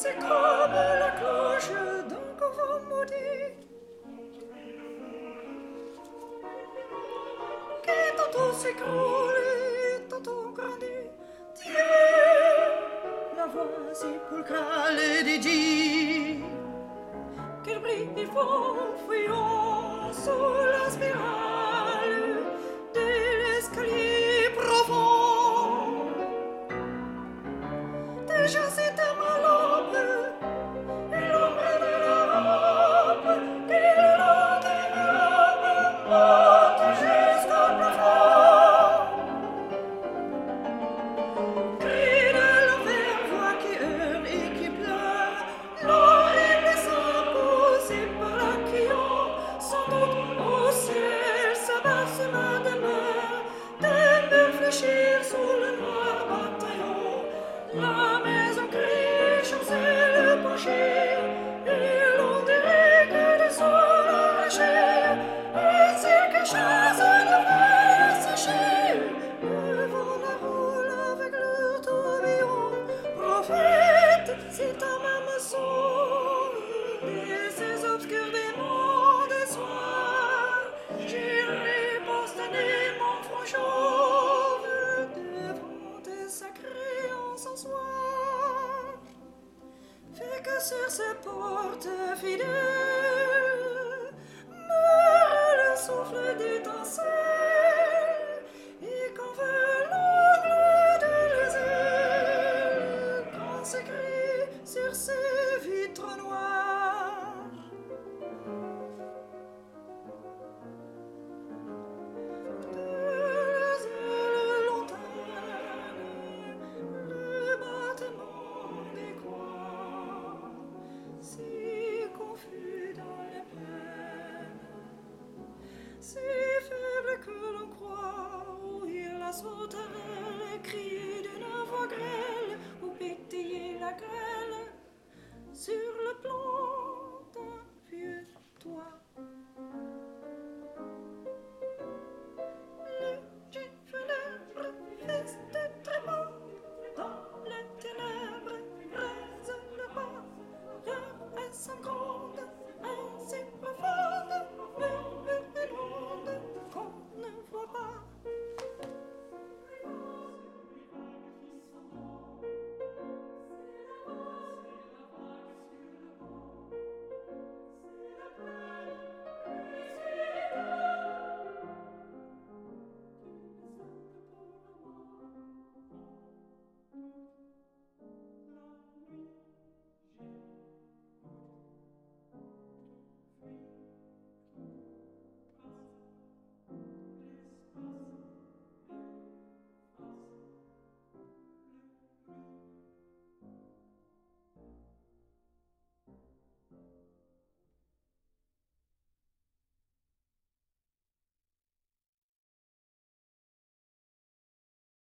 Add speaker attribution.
Speaker 1: c'est comme la cloche d'un couvent maudit, qui tantôt s'écroule et tantôt grandit. Dieu, la voix si pulcrale dit quel bruit il faut fuyant sous la spirale de l'escalier profond. Déjà c'est à ma lampe et l'ombre de la rampe qui le long de mes robes monte jusqu'au plafond. Cri de l'enfer, voix qui hurle et qui pleure, l'horrible sang poussé par la quillon, sans doute au ciel s'abat sur ma demeure, de me fléchir sous le noir bataillon. La maison crie, chancelle le pencher, et l'on dirait que des sols arrachés, et si quelque chose devrait sécher, le vent la roule avec le tourbillon. Prophète, si ta main me sauve, et ces obscurs démons des soirs, j'irai postaner mon front chauve devant tes sacrés encensoirs. Fais que sur ces portes fidèles